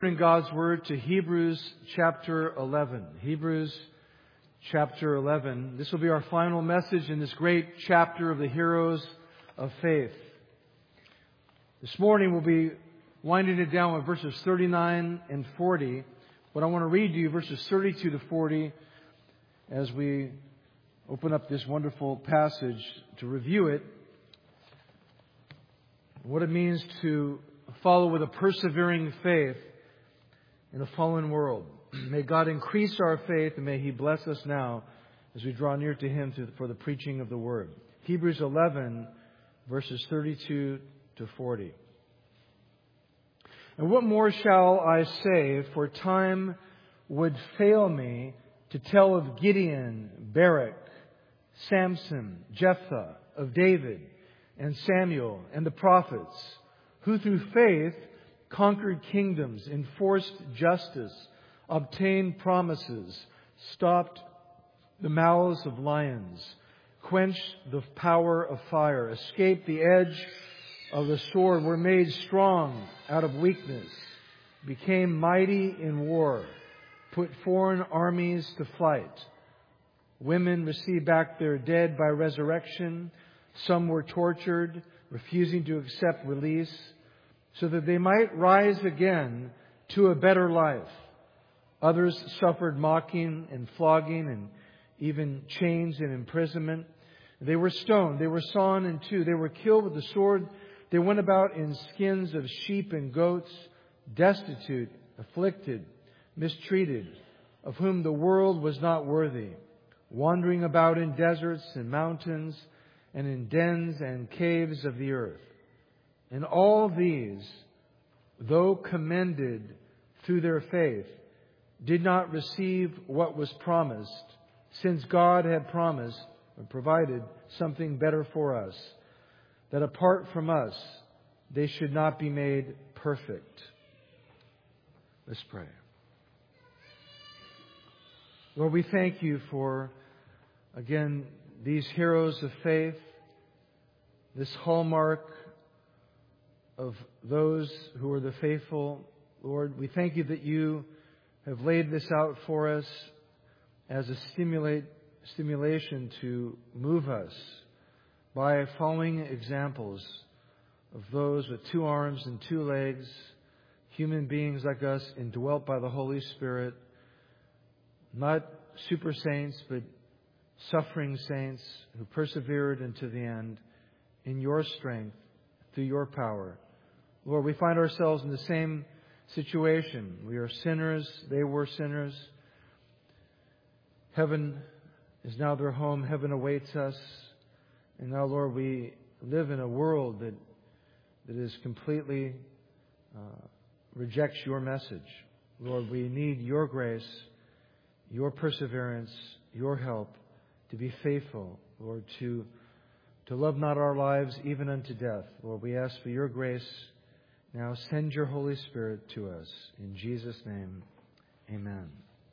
In God's Word to Hebrews chapter 11. Hebrews chapter 11. This will be our final message in this great chapter of the heroes of faith. This morning we'll be winding it down with verses 39 and 40. But I want to read to you verses 32 to 40 as we open up this wonderful passage to review it. What it means to follow with a persevering faith in a fallen world. May God increase our faith and may He bless us now as we draw near to Him for the preaching of the Word. Hebrews 11, verses 32 to 40. And what more shall I say, for time would fail me to tell of Gideon, Barak, Samson, Jephthah, of David and Samuel and the prophets, who through faith conquered kingdoms, enforced justice, obtained promises, stopped the mouths of lions, quenched the power of fire, escaped the edge of the sword, were made strong out of weakness, became mighty in war, put foreign armies to flight. Women received back their dead by resurrection. Some were tortured, refusing to accept release, so that they might rise again to a better life. Others suffered mocking and flogging and even chains and imprisonment. They were stoned. They were sawn in two. They were killed with the sword. They went about in skins of sheep and goats, destitute, afflicted, mistreated, of whom the world was not worthy, wandering about in deserts and mountains and in dens and caves of the earth. And all these, though commended through their faith, did not receive what was promised, since God had promised or provided something better for us, that apart from us, they should not be made perfect. Let's pray. Lord, we thank You for, again, these heroes of faith, this hallmark of those who are the faithful. Lord, we thank You that You have laid this out for us as a stimulation to move us by following examples of those with two arms and two legs, human beings like us, indwelt by the Holy Spirit, not super saints, but suffering saints who persevered unto the end in Your strength, through Your power. Lord, we find ourselves in the same situation. We are sinners. They were sinners. Heaven is now their home. Heaven awaits us. And now, Lord, we live in a world that is completely rejects Your message. Lord, we need Your grace, Your perseverance, Your help to be faithful, Lord, to love not our lives even unto death. Lord, we ask for Your grace. Now send Your Holy Spirit to us. In Jesus' name, amen.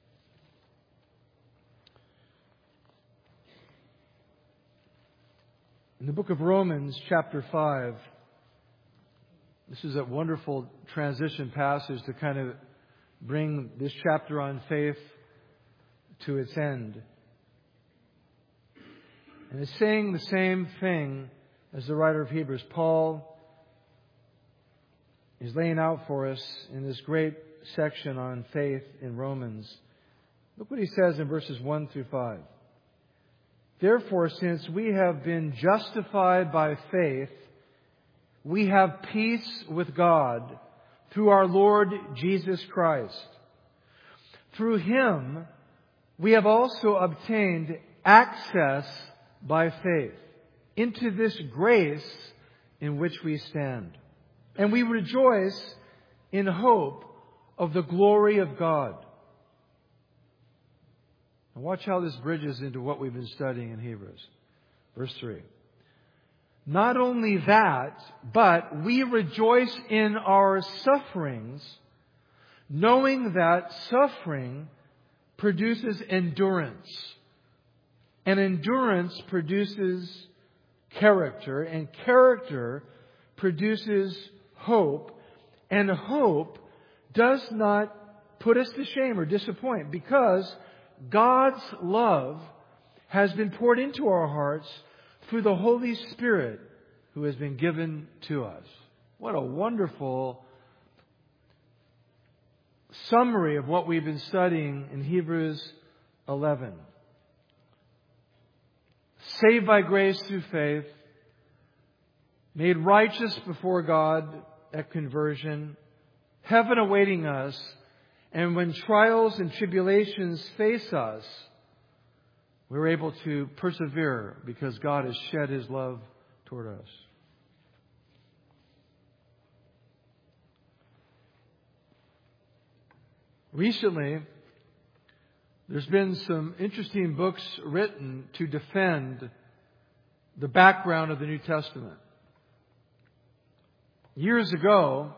In the book of Romans, chapter 5, this is a wonderful transition passage to kind of bring this chapter on faith to its end. And it's saying the same thing as the writer of Hebrews. Paul is laying out for us in this great section on faith in Romans. Look what he says in verses 1 through 5. Therefore, since we have been justified by faith, we have peace with God through our Lord Jesus Christ. Through Him, we have also obtained access by faith into this grace in which we stand. And we rejoice in hope of the glory of God. And watch how this bridges into what we've been studying in Hebrews. Verse 3. Not only that, but we rejoice in our sufferings, knowing that suffering produces endurance. And endurance produces character, and character produces hope, and hope does not put us to shame or disappoint, because God's love has been poured into our hearts through the Holy Spirit who has been given to us. What a wonderful summary of what we've been studying in Hebrews 11. Saved by grace through faith, made righteous before God at conversion, heaven awaiting us, and when trials and tribulations face us, we're able to persevere because God has shed His love toward us. Recently, there's been some interesting books written to defend the background of the New Testament. Years ago,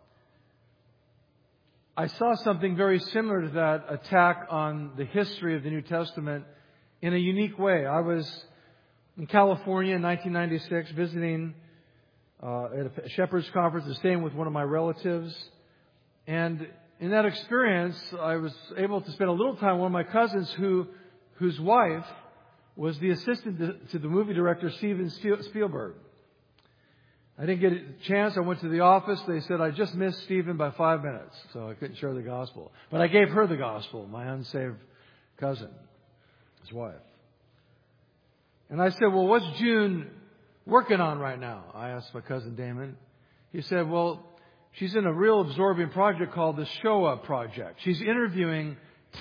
I saw something very similar to that attack on the history of the New Testament in a unique way. I was in California in 1996 visiting at a Shepherd's Conference and staying with one of my relatives. And in that experience, I was able to spend a little time with one of my cousins whose wife was the assistant to the movie director Steven Spielberg. I didn't get a chance. I went to the office. They said I just missed Steven by 5 minutes, so I couldn't share the gospel. But I gave her the gospel, my unsaved cousin, his wife. And I said, well, what's June working on right now? I asked my cousin Damon. He said, well, she's in a real absorbing project called the Shoah Project. She's interviewing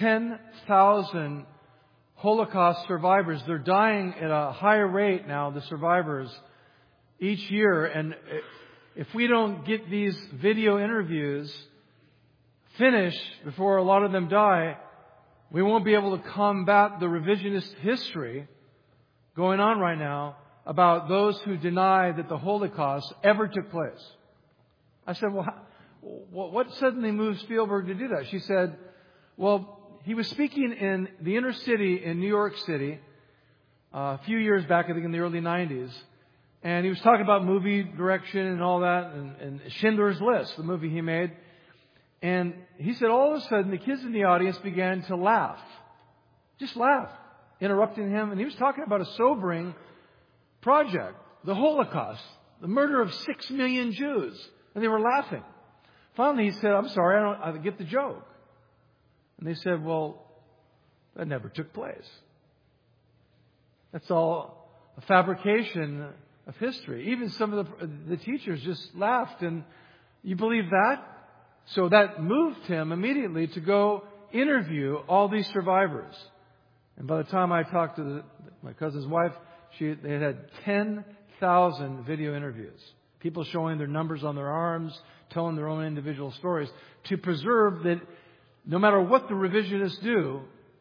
10,000 Holocaust survivors. They're dying at a higher rate now, the survivors, each year. And if we don't get these video interviews finished before a lot of them die, we won't be able to combat the revisionist history going on right now about those who deny that the Holocaust ever took place. I said, well, what suddenly moved Spielberg to do that? She said, well, he was speaking in the inner city in New York City a few years back, I think in the early 90s. And he was talking about movie direction and all that, and Schindler's List, the movie he made. And he said all of a sudden the kids in the audience began to laugh. Just laugh, interrupting him. And he was talking about a sobering project, the Holocaust, the murder of 6 million Jews. And they were laughing. Finally, he said, I'm sorry, I don't get the joke. And they said, well, that never took place. That's all a fabrication of history. Even some of the teachers just laughed. And you believe that? So that moved him immediately to go interview all these survivors. And by the time I talked to my cousin's wife, they had 10,000 video interviews. People showing their numbers on their arms, telling their own individual stories, to preserve that no matter what the revisionists do,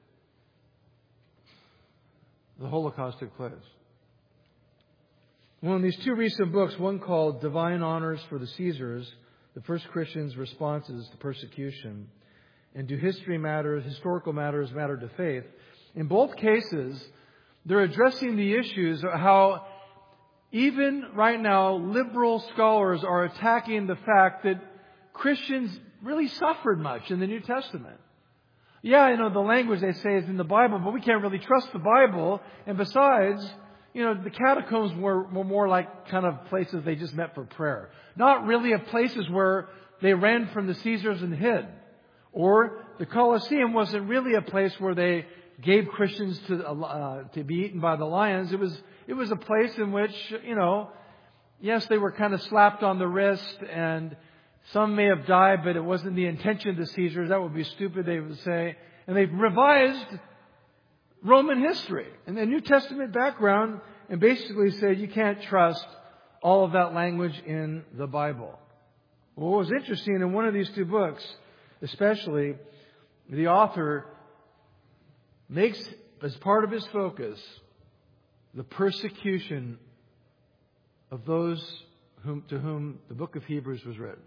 the Holocaust took place. Well, in these two recent books, one called Divine Honors for the Caesars, the First Christians' Responses to Persecution, and Do Historical Matters Matter to Faith? In both cases, they're addressing the issues of how even right now, liberal scholars are attacking the fact that Christians really suffered much in the New Testament. Yeah, the language they say is in the Bible, but we can't really trust the Bible. And besides, the catacombs were more like kind of places they just met for prayer. Not really of places where they ran from the Caesars and hid. Or the Colosseum wasn't really a place where they gave Christians to be eaten by the lions. It was a place in which, yes, they were kind of slapped on the wrist, and some may have died, but it wasn't the intention of the Caesars. That would be stupid, they would say. And they've revised Roman history and the New Testament background and basically said you can't trust all of that language in the Bible. Well, what was interesting in one of these two books, especially, the author makes as part of his focus the persecution of those to whom the book of Hebrews was written.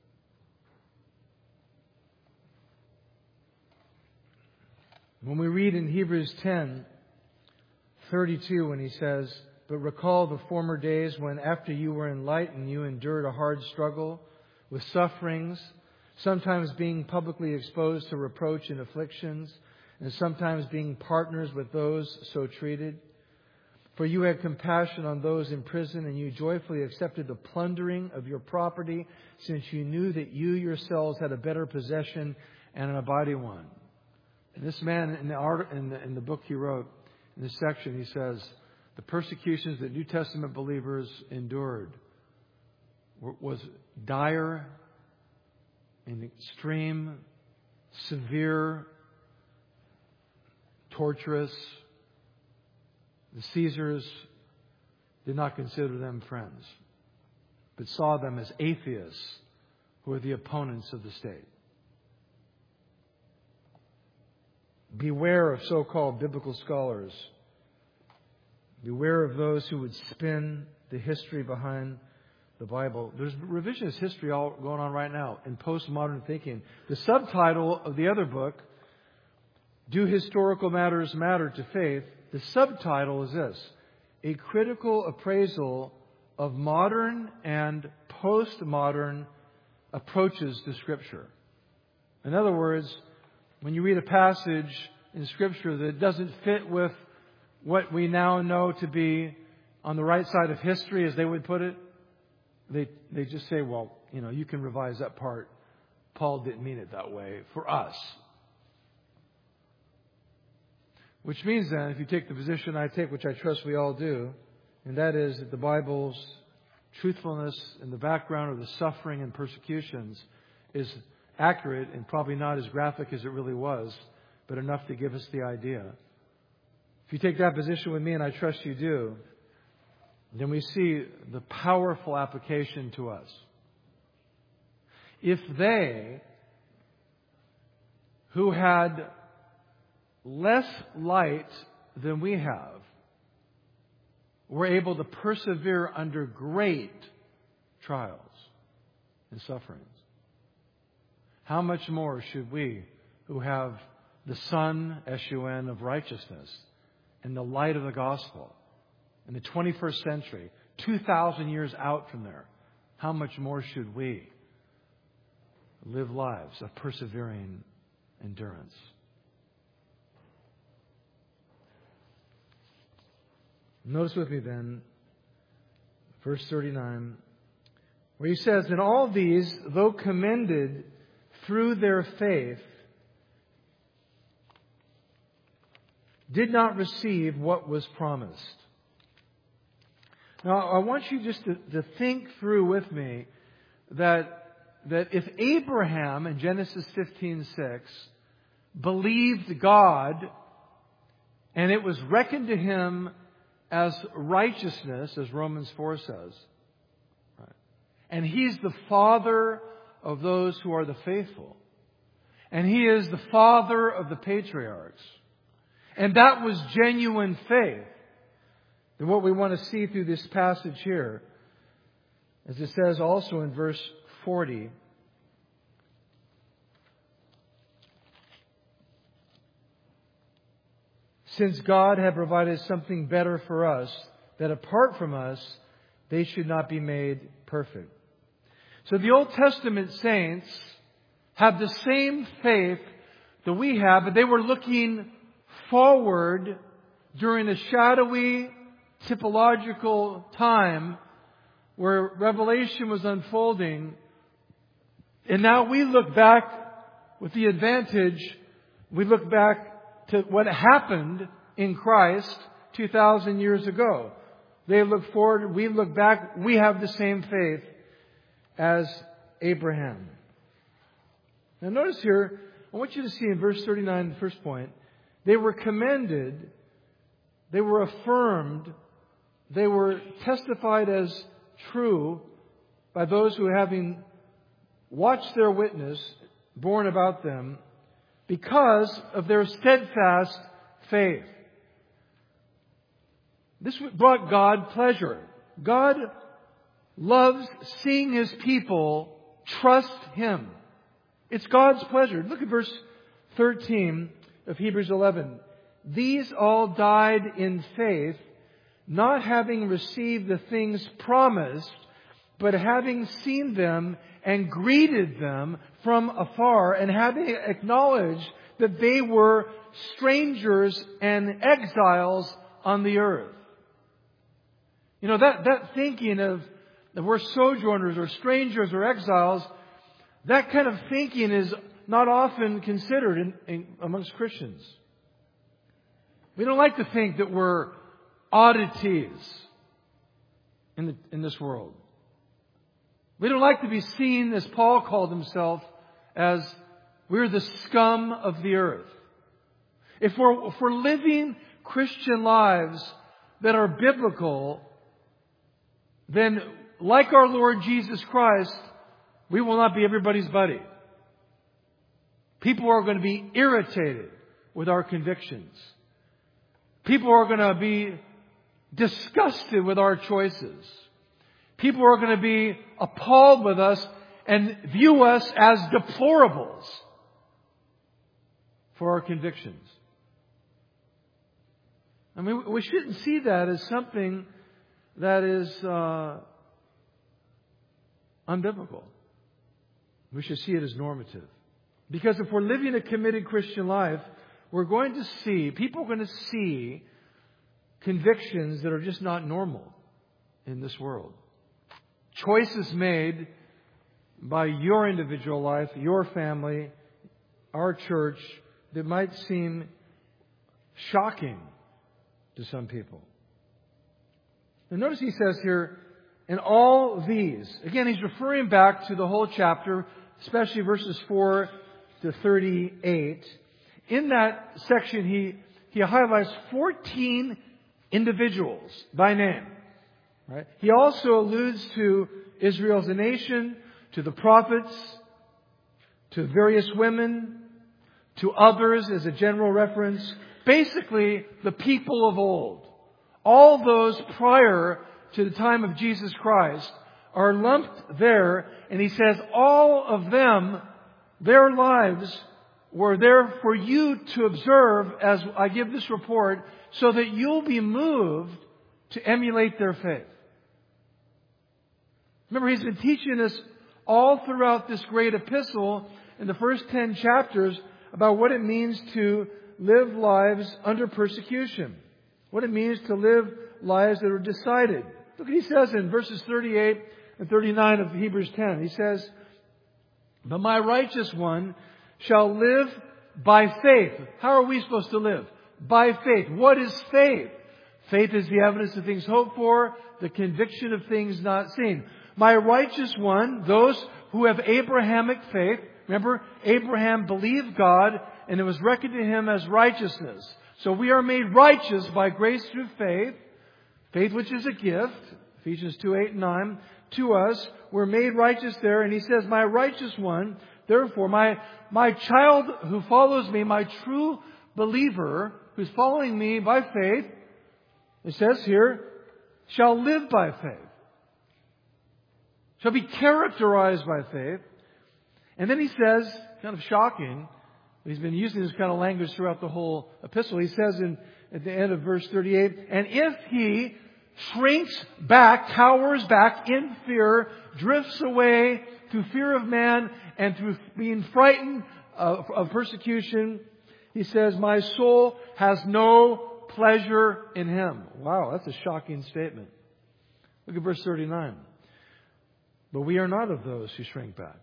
When we read in Hebrews 10:32, when he says, "But recall the former days when, after you were enlightened, you endured a hard struggle with sufferings, sometimes being publicly exposed to reproach and afflictions, and sometimes being partners with those so treated. For you had compassion on those in prison, and you joyfully accepted the plundering of your property, since you knew that you yourselves had a better possession and an abiding one. And this man, in the book he wrote, in this section, he says, the persecutions that New Testament believers endured was dire and extreme, severe, torturous. The Caesars did not consider them friends, but saw them as atheists who were the opponents of the state. Beware of so-called biblical scholars. Beware of those who would spin the history behind the Bible. There's revisionist history all going on right now in postmodern thinking. The subtitle of the other book, Do Historical Matters Matter to Faith? The subtitle is this: A Critical Appraisal of Modern and Postmodern Approaches to Scripture. In other words, when you read a passage in Scripture that doesn't fit with what we now know to be on the right side of history, as they would put it, they just say, well, you can revise that part. Paul didn't mean it that way for us. Which means then, if you take the position I take, which I trust we all do, and that is that the Bible's truthfulness in the background of the suffering and persecutions is accurate and probably not as graphic as it really was, but enough to give us the idea. If you take that position with me, and I trust you do, then we see the powerful application to us. If they, who had less light than we have, were able to persevere under great trials and sufferings, how much more should we, who have the sun, S-U-N, of righteousness and the light of the gospel in the 21st century, 2,000 years out from there, how much more should we live lives of persevering endurance? Notice with me then, verse 39, where he says, "And all these, though commended through their faith, did not receive what was promised." Now, I want you just to think through with me that if Abraham in Genesis 15:6 believed God, and it was reckoned to him as righteousness, as Romans 4 says, right? And he's the father of those who are the faithful, and he is the father of the patriarchs, and that was genuine faith. And what we want to see through this passage here, as it says also in verse 40, since God had provided something better for us, that apart from us, they should not be made perfect. So the Old Testament saints have the same faith that we have, but they were looking forward during a shadowy, typological time where Revelation was unfolding. And now we look back with the advantage, we look back to what happened in Christ 2,000 years ago. They look forward, we look back, we have the same faith as Abraham. Now notice here, I want you to see in verse 39, the first point, they were commended, they were affirmed, they were testified as true by those who, having watched their witness borne about them, because of their steadfast faith. This brought God pleasure. God loves seeing His people trust Him. It's God's pleasure. Look at verse 13 of Hebrews 11. These all died in faith, not having received the things promised, but having seen them and greeted them from afar, and having acknowledged that they were strangers and exiles on the earth. You know, that thinking of that we're sojourners or strangers or exiles, that kind of thinking is not often considered amongst Christians. We don't like to think that we're oddities in this world. We don't like to be seen, as Paul called himself, as we're the scum of the earth. If we're living Christian lives that are biblical, then like our Lord Jesus Christ, we will not be everybody's buddy. People are going to be irritated with our convictions. People are going to be disgusted with our choices. People are going to be appalled with us and view us as deplorables for our convictions. I mean, we shouldn't see that as something that is unbiblical. We should see it as normative. Because if we're living a committed Christian life, people are going to see convictions that are just not normal in this world. Choices made by your individual life, your family, our church, that might seem shocking to some people. And notice he says here, in all these, again, he's referring back to the whole chapter, especially verses 4 to 38. In that section, he highlights 14 individuals by name. Right? He also alludes to Israel as a nation, to the prophets, to various women, to others as a general reference. Basically, the people of old. All those prior to the time of Jesus Christ are lumped there, and he says all of them, their lives were there for you to observe as I give this report, so that you'll be moved to emulate their faith. Remember, he's been teaching us all throughout this great epistle in the first 10 chapters about what it means to live lives under persecution. What it means to live lives that are decided. Look what he says in verses 38 and 39 of Hebrews 10. He says, "But my righteous one shall live by faith." How are we supposed to live? By faith. What is faith? Faith is the evidence of things hoped for, the conviction of things not seen. My righteous one, those who have Abrahamic faith. Remember, Abraham believed God and it was reckoned to him as righteousness. So we are made righteous by grace through faith. Faith which is a gift. Ephesians 2, 8 and 9. To us, we're made righteous there. And he says, my righteous one, therefore, my child who follows me, my true believer who's following me by faith, it says here, shall live by faith. Shall be characterized by faith. And then he says, kind of shocking, he's been using this kind of language throughout the whole epistle. He says at the end of verse 38, and if he shrinks back, cowers back in fear, drifts away through fear of man and through being frightened of persecution, he says, my soul has no pleasure in him. Wow, that's a shocking statement. Look at verse 39. But we are not of those who shrink back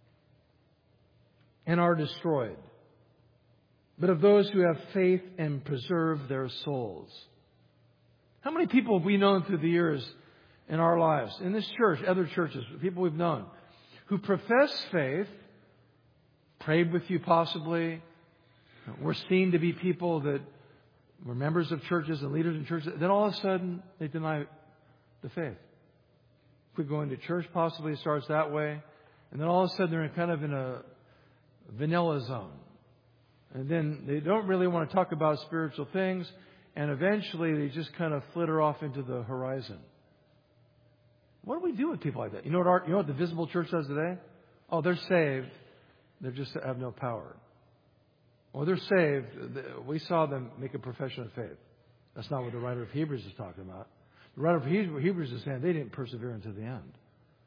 and are destroyed, but of those who have faith and preserve their souls. How many people have we known through the years in our lives, in this church, other churches, people we've known, who profess faith, prayed with you possibly, were seen to be people that were members of churches and leaders in churches, then all of a sudden they deny the faith. If we go into church, possibly it starts that way, and then all of a sudden they're kind of in a vanilla zone. And then they don't really want to talk about spiritual things, and eventually they just kind of flitter off into the horizon. What do we do with people like that? You know what the visible church does today? Oh, they're saved. They just have no power. Or they're saved. We saw them make a profession of faith. That's not what the writer of Hebrews is talking about. The writer of Hebrews is saying they didn't persevere until the end.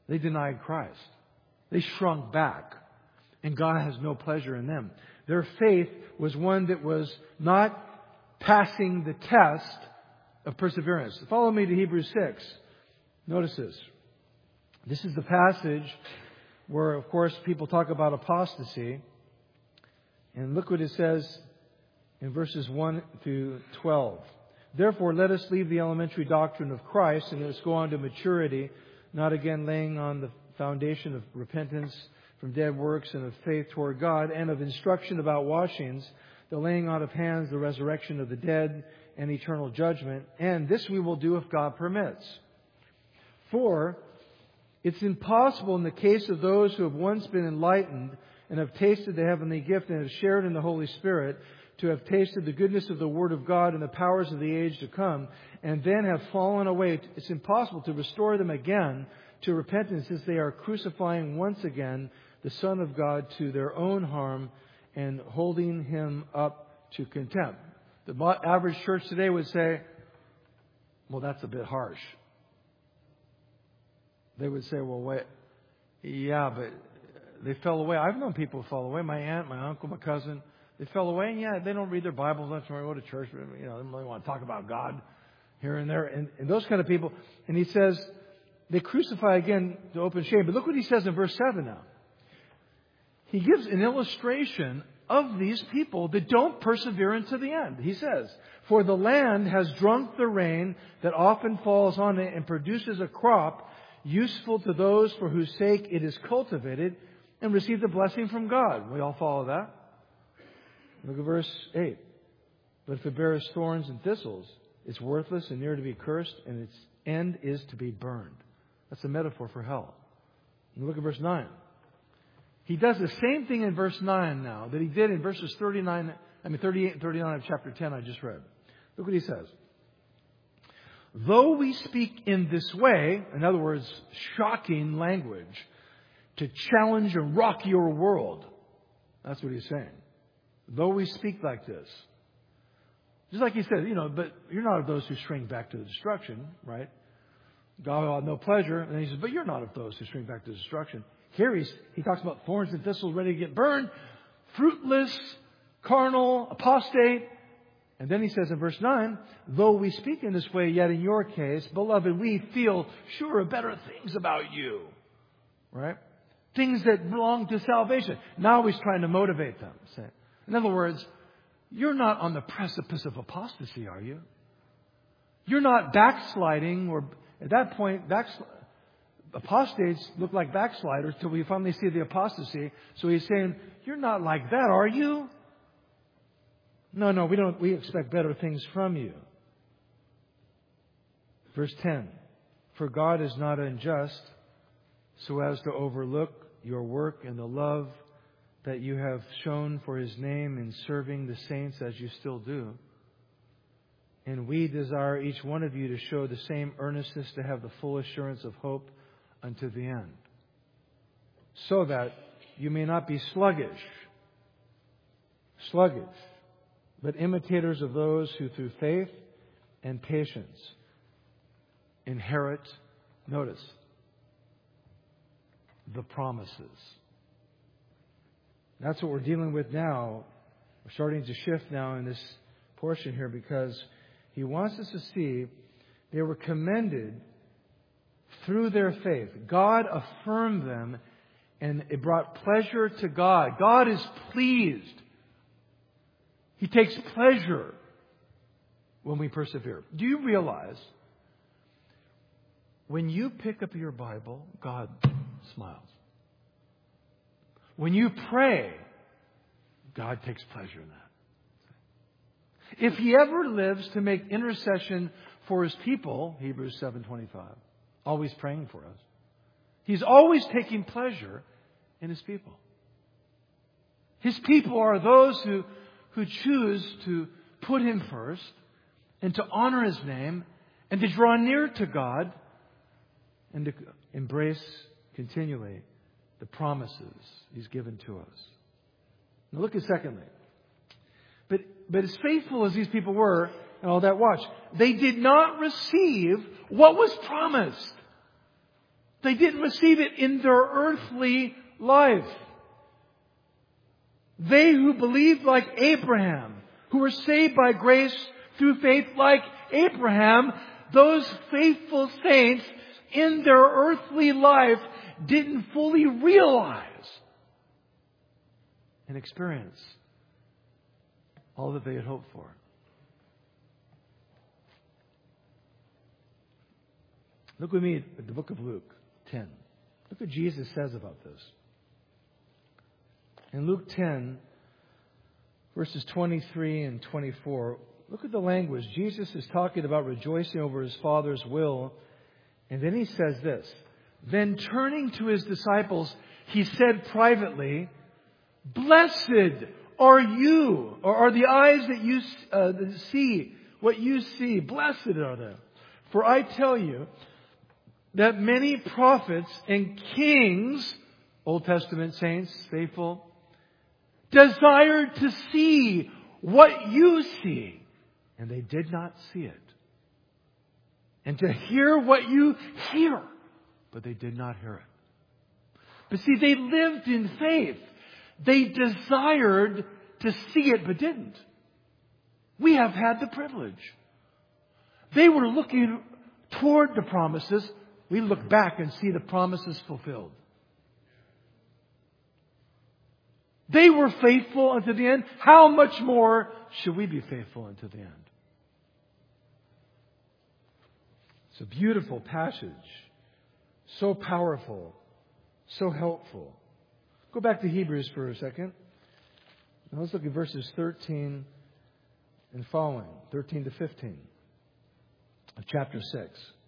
They denied Christ. They shrunk back. And God has no pleasure in them. Their faith was one that was not passing the test of perseverance. Follow me to Hebrews 6. Notice this. This is the passage where, of course, people talk about apostasy. And look what it says in verses 1 through 12. Therefore, let us leave the elementary doctrine of Christ and let us go on to maturity, not again laying on the foundation of repentance from dead works and of faith toward God, and of instruction about washings, the laying on of hands, the resurrection of the dead, and eternal judgment. And this we will do if God permits. For it's impossible in the case of those who have once been enlightened and have tasted the heavenly gift and have shared in the Holy Spirit, to have tasted the goodness of the Word of God and the powers of the age to come, and then have fallen away. It's impossible to restore them again to repentance, since they are crucifying once again the Son of God to their own harm and holding Him up to contempt. The average church today would say, well, that's a bit harsh. They would say, well, wait, yeah, but they fell away. I've known people who fell away. My aunt, my uncle, my cousin, they fell away. And yeah, they don't read their Bibles. That's why they go to church. But, they don't really want to talk about God here and there. And those kind of people. And he says, they crucify again to open shame. But look what he says in verse 7 now. He gives an illustration of these people that don't persevere into the end. He says, for the land has drunk the rain that often falls on it and produces a crop useful to those for whose sake it is cultivated, and receive the blessing from God. We all follow that? Look at verse 8. But if it bears thorns and thistles, it's worthless and near to be cursed, and its end is to be burned. That's a metaphor for hell. And look at verse 9. He does the same thing in verse 9 now that he did in verses 38 and 39 of chapter 10 I just read. Look what he says. Though we speak in this way, in other words, shocking language, to challenge and rock your world. That's what he's saying. Though we speak like this. Just like he said, but you're not of those who shrink back to destruction, right? God will have no pleasure. And then he says, but you're not of those who shrink back to destruction. Here he talks about thorns and thistles ready to get burned, fruitless, carnal, apostate. And then he says in verse 9, though we speak in this way, yet in your case, beloved, we feel sure of better things about you. Right? Things that belong to salvation. Now he's trying to motivate them. In other words, you're not on the precipice of apostasy, are you? You're not backsliding, or at that point, apostates look like backsliders till we finally see the apostasy. So he's saying, you're not like that, are you? No, we don't. We expect better things from you. Verse 10. For God is not unjust so as to overlook your work and the love that you have shown for His name in serving the saints as you still do. And we desire each one of you to show the same earnestness to have the full assurance of hope unto the end, so that you may not be sluggish, but imitators of those who through faith and patience inherit, notice, the promises. That's what we're dealing with now. We're starting to shift now in this portion here, because he wants us to see they were commended through their faith. God affirmed them, and it brought pleasure to God. God is pleased. He takes pleasure when we persevere. Do you realize when you pick up your Bible, God smiles? When you pray, God takes pleasure in that. If He ever lives to make intercession for His people, Hebrews 7:25, always praying for us, He's always taking pleasure in His people. His people are those who choose to put Him first and to honor His name and to draw near to God and to embrace continually the promises He's given to us. Now look at secondly. But as faithful as these people were and all that, watch, they did not receive what was promised. They didn't receive it in their earthly life. They who believed like Abraham, who were saved by grace through faith like Abraham, those faithful saints in their earthly life didn't fully realize and experience all that they had hoped for. Look with me at the book of Luke 10. Look what Jesus says about this. In Luke 10, verses 23 and 24, look at the language. Jesus is talking about rejoicing over His Father's will. And then He says this. Then turning to His disciples, He said privately, "Blessed are you," or are the eyes that you that see what you see. Blessed are they. For I tell you that many prophets and kings, Old Testament saints, faithful, desired to see what you see, and they did not see it. And to hear what you hear, but they did not hear it. But see, they lived in faith. They desired to see it, but didn't. We have had the privilege. They were looking toward the promises. We look back and see the promises fulfilled. They were faithful unto the end. How much more should we be faithful unto the end? It's a beautiful passage. So powerful. So helpful. Go back to Hebrews for a second. Now let's look at verses 13 and following. 13 to 15 of chapter 6.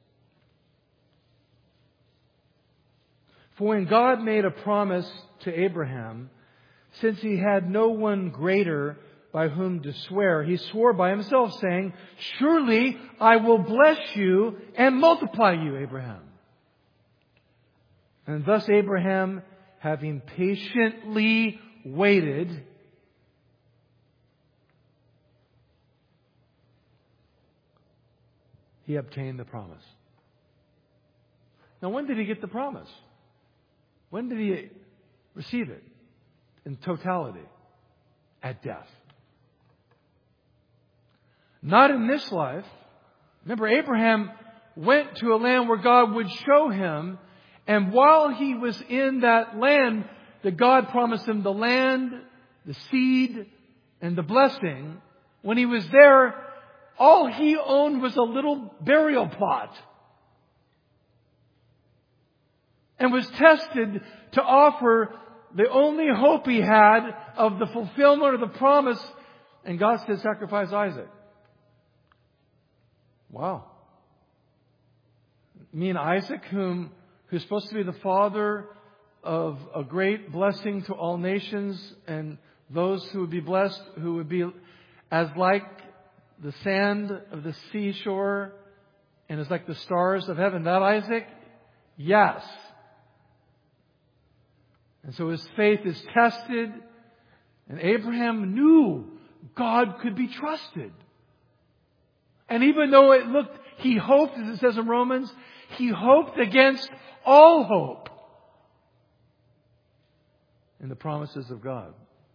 For when God made a promise to Abraham, since he had no one greater by whom to swear, he swore by himself, saying, "Surely I will bless you and multiply you, Abraham." And thus Abraham, having patiently waited, he obtained the promise. Now, when did he get the promise? When did he receive it? In totality. At death. Not in this life. Remember, Abraham went to a land where God would show him, and while he was in that land, that God promised him the land, the seed, and the blessing. When he was there, all he owned was a little burial plot. And was tested to offer the only hope he had of the fulfillment of the promise. And God said, sacrifice Isaac. Wow. You mean Isaac, who's supposed to be the father of a great blessing to all nations, and those who would be blessed, who would be as like the sand of the seashore and as like the stars of heaven. That Isaac? Yes. And so his faith is tested, and Abraham knew God could be trusted. And even though he hoped, as it says in Romans, he hoped against all hope in the promises of God.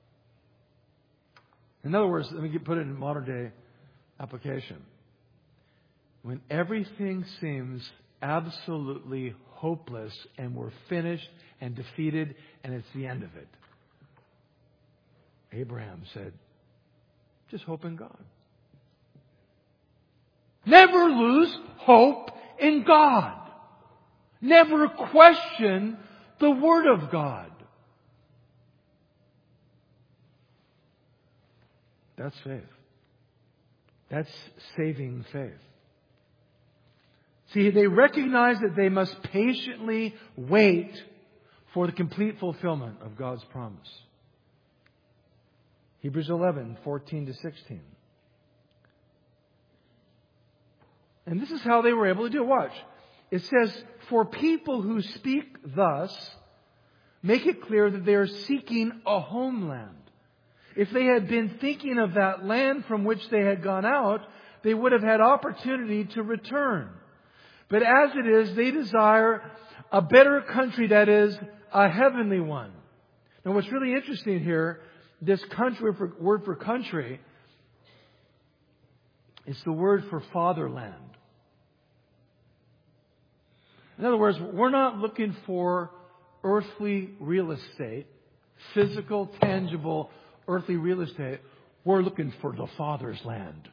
In other words, let me put it in modern day application. When everything seems absolutely hopeless and we're finished and defeated and it's the end of it, Abraham said, just hope in God. Never lose hope in God. Never question the Word of God. That's faith. That's saving faith. See, they recognize that they must patiently wait for the complete fulfillment of God's promise. Hebrews 11, 14 to 16. And this is how they were able to do it. Watch. It says, for people who speak thus, make it clear that they are seeking a homeland. If they had been thinking of that land from which they had gone out, they would have had opportunity to return. But as it is, they desire a better country that is a heavenly one. Now what's really interesting here, this country, word for country, it's the word for fatherland. In other words, we're not looking for earthly real estate, physical, tangible, earthly real estate. We're looking for the Father's land.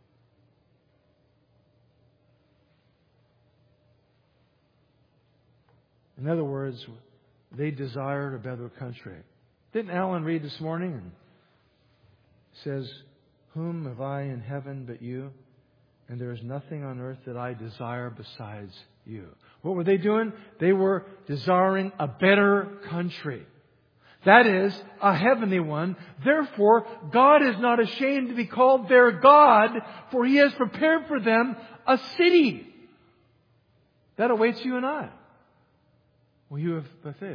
In other words, they desired a better country. Didn't Alan read this morning? And says, "Whom have I in heaven but you? And there is nothing on earth that I desire besides you." What were they doing? They were desiring a better country. That is, a heavenly one. Therefore, God is not ashamed to be called their God, for He has prepared for them a city that awaits you and I. Well, you have the faith.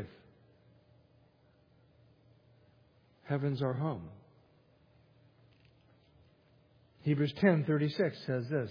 Heaven's our home. Hebrews 10:36 says this,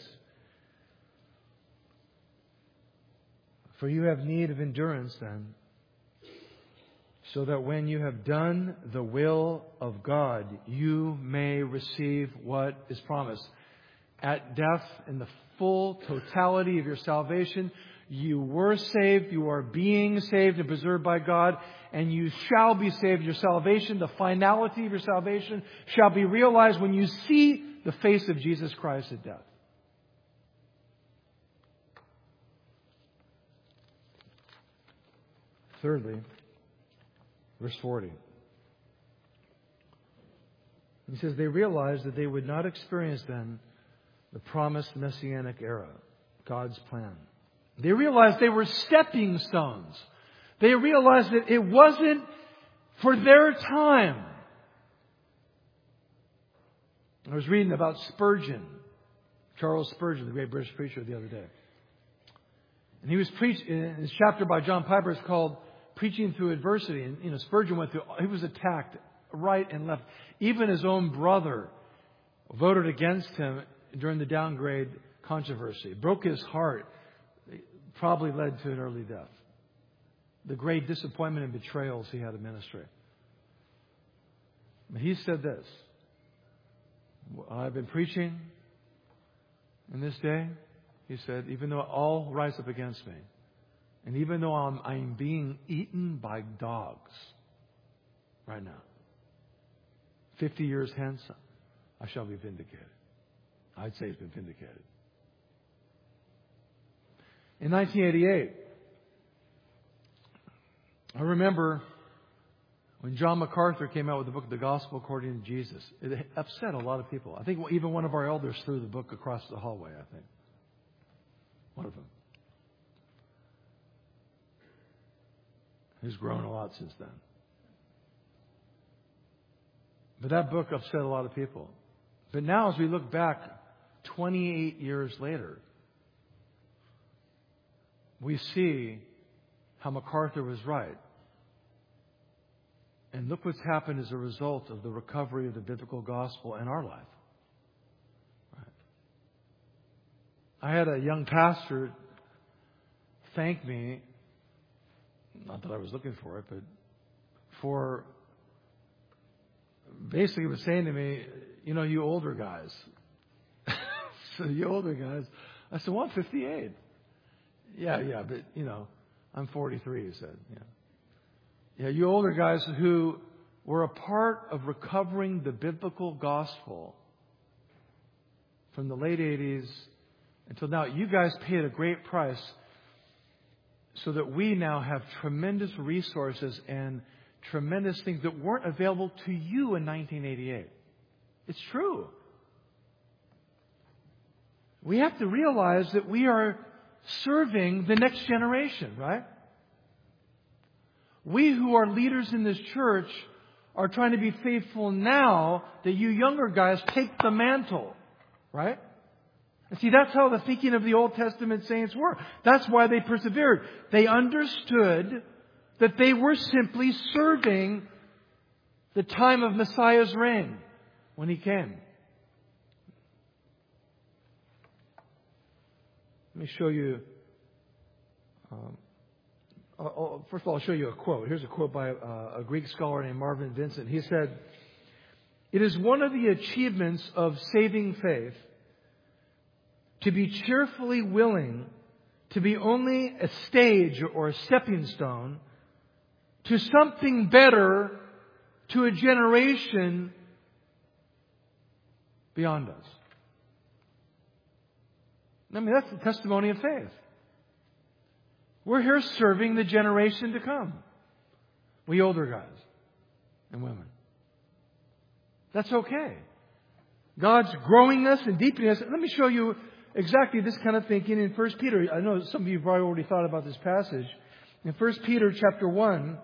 "For you have need of endurance then, so that when you have done the will of God, you may receive what is promised." At death, in the full totality of your salvation, you were saved, you are being saved and preserved by God, and you shall be saved. Your salvation, the finality of your salvation, shall be realized when you see the face of Jesus Christ at death. Thirdly, verse 40. He says, they realized that they would not experience then the promised Messianic era, God's plan. They realized they were stepping stones. They realized that it wasn't for their time. I was reading about Spurgeon, Charles Spurgeon, the great British preacher, the other day. And he was preaching, in his chapter by John Piper, it's called Preaching Through Adversity. And, Spurgeon went through, he was attacked right and left. Even his own brother voted against him during the downgrade controversy. It broke his heart. It probably led to an early death. The great disappointment and betrayals he had in ministry. But he said this, "I've been preaching in this day," he said, "even though all rise up against me, and even though I'm being eaten by dogs right now, 50 years hence, I shall be vindicated." I'd say he's been vindicated. In 1988, I remember when John MacArthur came out with the book, The Gospel According to Jesus. It upset a lot of people. I think even one of our elders threw the book across the hallway, I think. One of them. He's grown a lot since then. But that book upset a lot of people. But now as we look back 28 years later, we see how MacArthur was right. And look what's happened as a result of the recovery of the biblical gospel in our life. Right. I had a young pastor thank me, not that I was looking for it, but for basically was saying to me, you older guys. So you older guys. I said, well, I'm 58. Yeah, but, I'm 43, he said. Yeah, you older guys who were a part of recovering the biblical gospel from the late 80s until now, you guys paid a great price so that we now have tremendous resources and tremendous things that weren't available to you in 1988. It's true. We have to realize that we are serving the next generation, right? We who are leaders in this church are trying to be faithful now that you younger guys take the mantle, right? And see, that's how the thinking of the Old Testament saints were. That's why they persevered. They understood that they were simply serving the time of Messiah's reign when He came. Let me show you First of all, I'll show you a quote. Here's a quote by a Greek scholar named Marvin Vincent. He said, "It is one of the achievements of saving faith to be cheerfully willing to be only a stage or a stepping stone to something better, to a generation beyond us." I mean, that's the testimony of faith. We're here serving the generation to come. We older guys and women. That's okay. God's growing us and deepening us. Let me show you exactly this kind of thinking in 1 Peter. I know some of you have probably already thought about this passage. In 1 Peter chapter 1,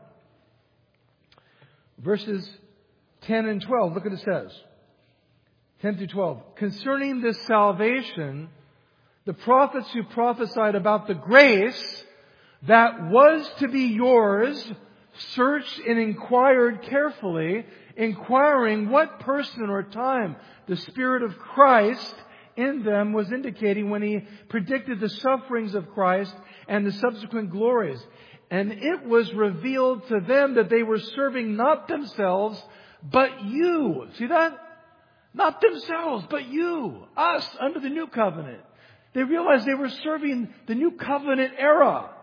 verses 10 and 12, look what it says. 10 through 12. "Concerning this salvation, the prophets who prophesied about the grace that was to be yours searched and inquired carefully, inquiring what person or time the Spirit of Christ in them was indicating when He predicted the sufferings of Christ and the subsequent glories. And it was revealed to them that they were serving not themselves, but you." See that? Not themselves, but you. Us, under the new covenant. They realized they were serving the new covenant era.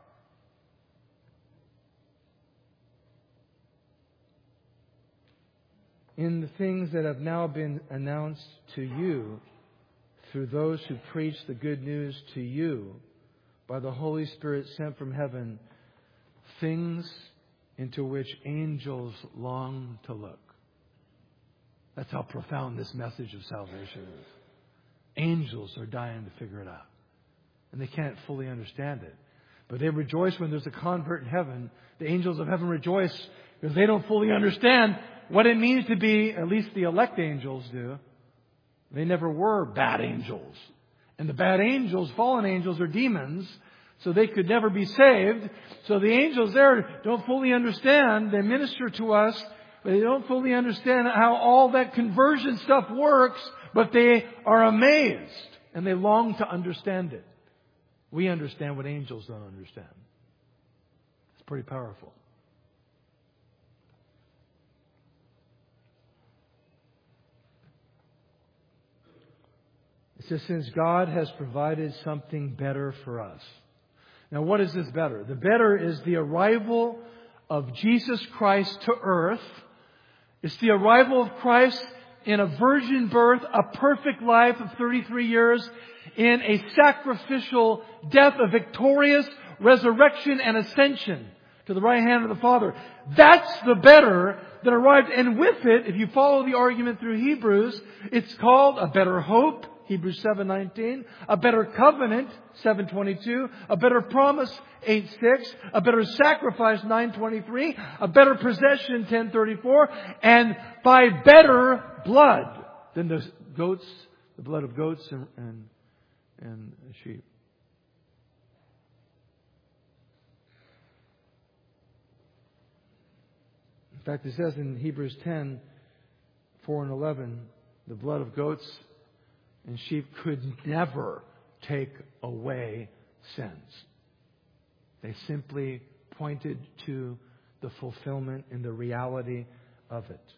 "In the things that have now been announced to you through those who preach the good news to you by the Holy Spirit sent from heaven, things into which angels long to look." That's how profound this message of salvation is. Angels are dying to figure it out. And they can't fully understand it. But they rejoice when there's a convert in heaven. The angels of heaven rejoice because they don't fully understand what it means to be, at least the elect angels do. They never were bad angels. And the bad angels, fallen angels, are demons. So they could never be saved. So the angels there don't fully understand. They minister to us, but they don't fully understand how all that conversion stuff works. But they are amazed. And they long to understand it. We understand what angels don't understand. It's pretty powerful. It says, "Since God has provided something better for us." Now, what is this better? The better is the arrival of Jesus Christ to earth. It's the arrival of Christ in a virgin birth, a perfect life of 33 years, in a sacrificial death, a victorious resurrection and ascension to the right hand of the Father. That's the better that arrived. And with it, if you follow the argument through Hebrews, it's called a better hope, Hebrews 7:19, a better covenant, 7:22, a better promise, 8:6, a better sacrifice, 9:23, a better possession, 10:34, and by better blood than the goats, the blood of goats and sheep. In fact, it says in Hebrews 10:4 and 11, the blood of goats and sheep could never take away sins. They simply pointed to the fulfillment and the reality of it.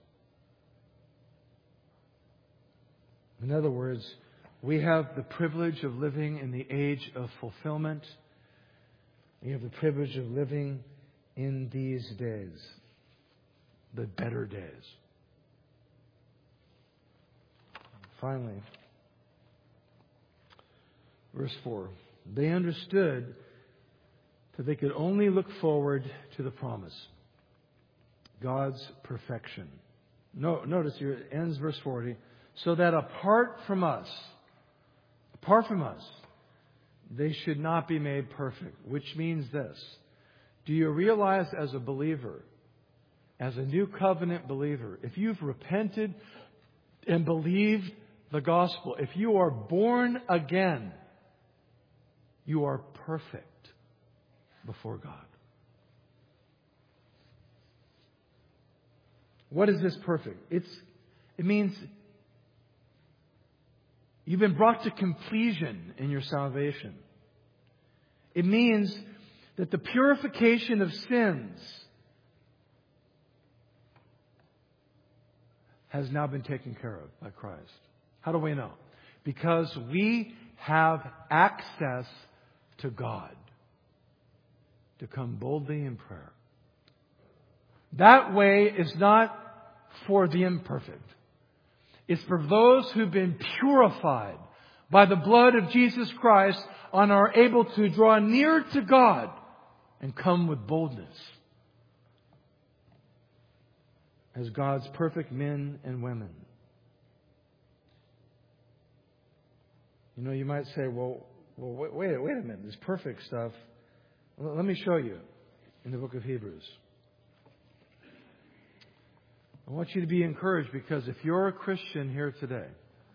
In other words, we have the privilege of living in the age of fulfillment. We have the privilege of living in these days, the better days. Finally, verse 4. They understood that they could only look forward to the promise, God's perfection. Notice here, it ends verse 40. So that apart from us, they should not be made perfect. Which means this. Do you realize as a believer, as a new covenant believer, if you've repented and believed the gospel, if you are born again, you are perfect before God. What is this perfect? It means you've been brought to completion in your salvation. It means that the purification of sins has now been taken care of by Christ. How do we know? Because we have access to God to come boldly in prayer. That way is not for the imperfect. It's for those who've been purified by the blood of Jesus Christ and are able to draw near to God and come with boldness as God's perfect men and women. You know, you might say, well, wait a minute, this perfect stuff. Well, let me show you in the book of Hebrews. I want you to be encouraged, because if you're a Christian here today,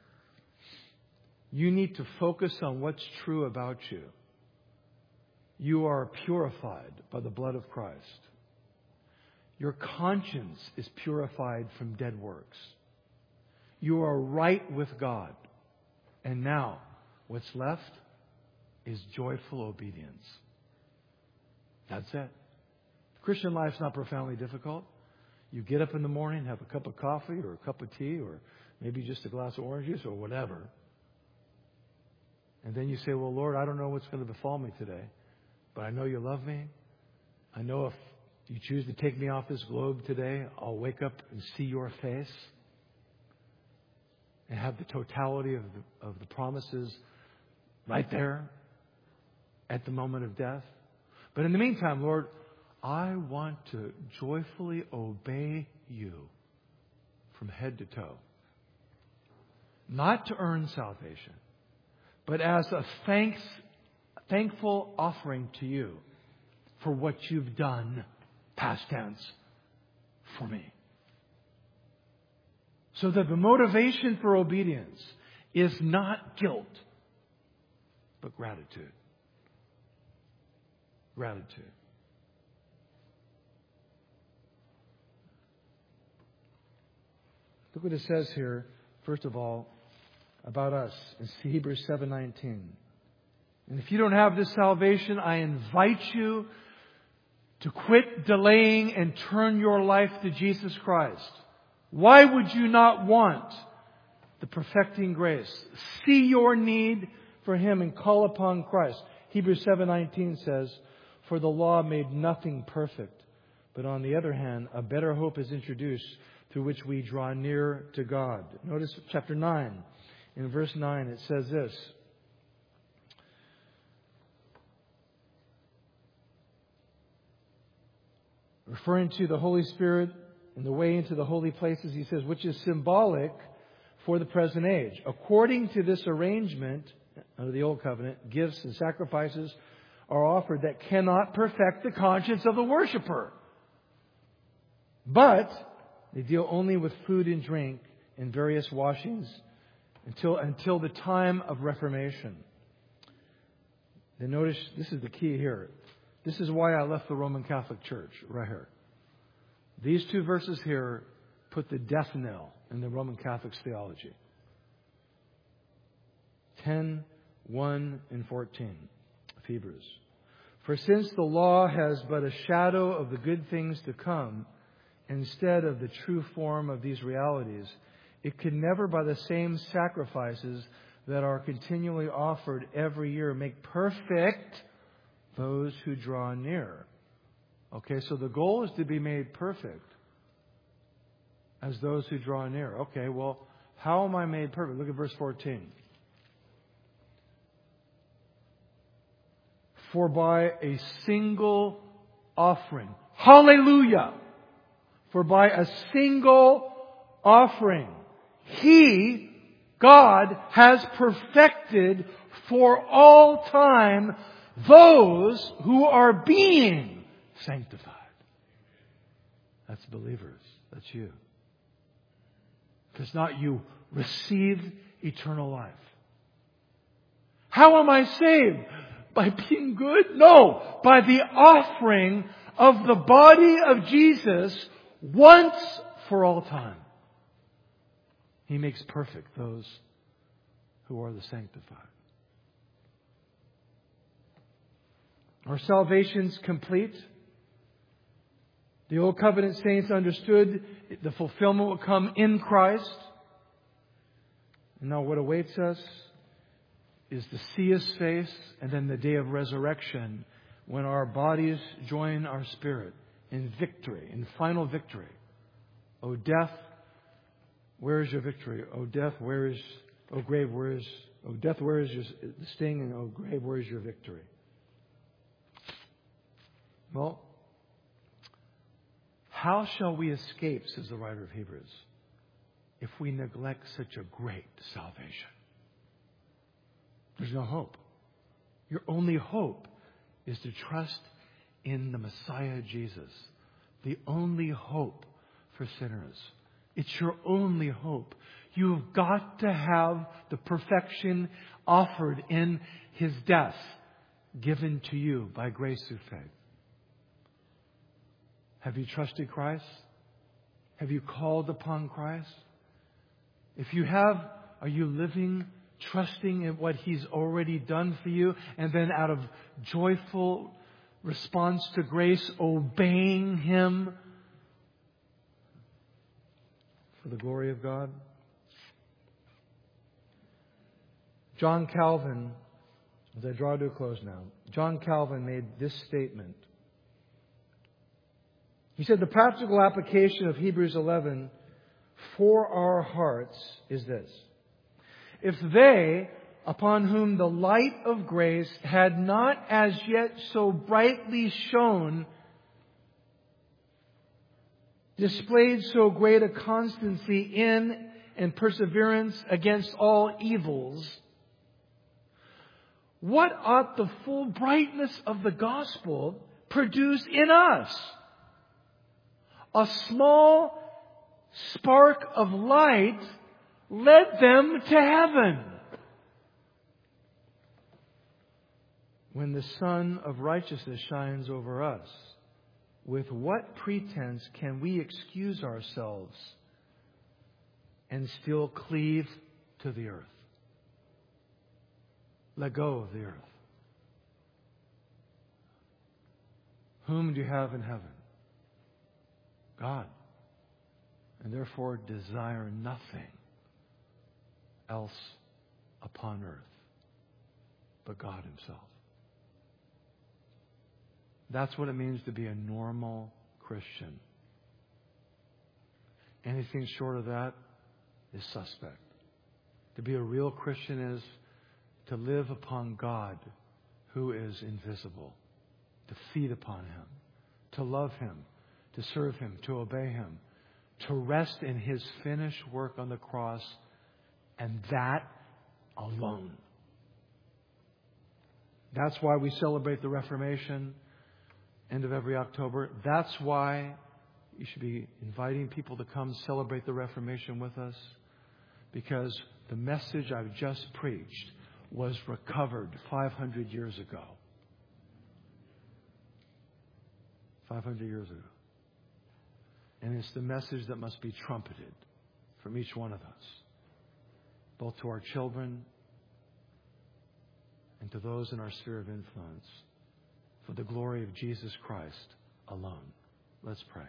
you need to focus on what's true about you. You are purified by the blood of Christ. Your conscience is purified from dead works. You are right with God. And now, what's left is joyful obedience. That's it. Christian life's not profoundly difficult. You get up in the morning, have a cup of coffee or a cup of tea or maybe just a glass of orange juice or whatever. And then you say, well, Lord, I don't know what's going to befall me today, but I know you love me. I know if you choose to take me off this globe today, I'll wake up and see your face and have the totality of the promises right there at the moment of death. But in the meantime, Lord, I want to joyfully obey you from head to toe. Not to earn salvation, but as a thankful offering to you for what you've done, past tense, for me. So that the motivation for obedience is not guilt, but gratitude. Gratitude. Look what it says here, first of all, about us. It's Hebrews 7:19. And if you don't have this salvation, I invite you to quit delaying and turn your life to Jesus Christ. Why would you not want the perfecting grace? See your need for Him and call upon Christ. Hebrews 7:19 says, for the law made nothing perfect, but on the other hand, a better hope is introduced through which we draw near to God. Notice chapter 9. In verse 9 it says this. Referring to the Holy Spirit and the way into the holy places, he says, which is symbolic for the present age. According to this arrangement, under the Old Covenant, gifts and sacrifices are offered that cannot perfect the conscience of the worshiper. But they deal only with food and drink and various washings until the time of Reformation. Then notice, this is the key here. This is why I left the Roman Catholic Church, right here. These two verses here put the death knell in the Roman Catholic's theology. 10, 1, and 14 of Hebrews. For since the law has but a shadow of the good things to come, instead of the true form of these realities, it can never, by the same sacrifices that are continually offered every year, make perfect those who draw near. Okay, so the goal is to be made perfect as those who draw near. Okay, well, how am I made perfect? Look at verse 14. For by a single offering. Hallelujah! For by a single offering, He, God, has perfected for all time those who are being sanctified. That's believers. That's you. If it's not you, receive eternal life. How am I saved? By being good? No. By the offering of the body of Jesus once for all time. He makes perfect those who are the sanctified. Our salvation's complete. The Old Covenant saints understood the fulfillment will come in Christ. And now what awaits us is to see His face, and then the day of resurrection when our bodies join our spirit in victory, in final victory. O death, where is your victory? O death, O grave, O death, where is your sting? And O grave, where is your victory? Well, how shall we escape, says the writer of Hebrews, if we neglect such a great salvation? There's no hope. Your only hope is to trust in the Messiah Jesus, the only hope for sinners. It's your only hope. You've got to have the perfection offered in His death, given to you by grace through faith. Have you trusted Christ? Have you called upon Christ? If you have, are you living trusting in what He's already done for you, and then out of joyful response to grace, obeying Him for the glory of God? John Calvin, as I draw to a close now, John Calvin made this statement. He said, the practical application of Hebrews 11 for our hearts is this. If they, upon whom the light of grace had not as yet so brightly shone, displayed so great a constancy in and perseverance against all evils, what ought the full brightness of the gospel produce in us? A small spark of light led them to heaven. When the Sun of righteousness shines over us, with what pretense can we excuse ourselves and still cleave to the earth? Let go of the earth. Whom do you have in heaven? God. And therefore desire nothing else upon earth but God Himself. That's what it means to be a normal Christian. Anything short of that is suspect. To be a real Christian is to live upon God who is invisible, to feed upon Him, to love Him, to serve Him, to obey Him, to rest in His finished work on the cross, and that alone. That's why we celebrate the Reformation, end of every October. That's why you should be inviting people to come celebrate the Reformation with us, because the message I've just preached was recovered 500 years ago. 500 years ago. And it's the message that must be trumpeted from each one of us, both to our children and to those in our sphere of influence, for the glory of Jesus Christ alone. Let's pray.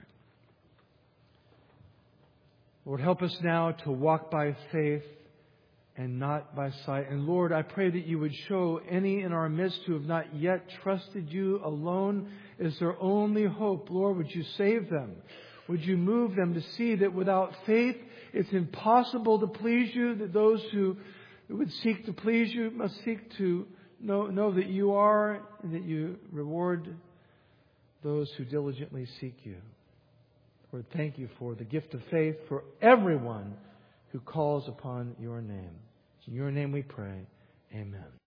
Lord, help us now to walk by faith and not by sight. And Lord, I pray that you would show any in our midst who have not yet trusted you alone as their only hope. Lord, would you save them? Would you move them to see that without faith it's impossible to please you, that those who would seek to please you must seek to know that you are, and that you reward those who diligently seek you. Lord, thank you for the gift of faith for everyone who calls upon your name. In your name we pray. Amen.